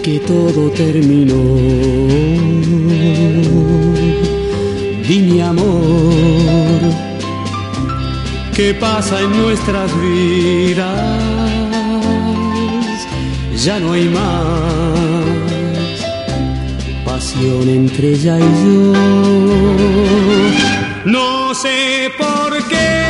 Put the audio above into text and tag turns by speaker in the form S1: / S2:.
S1: que todo terminó. Di mi amor, ¿qué pasa en nuestras vidas? Ya no hay más pasión entre ella y yo. No sé por qué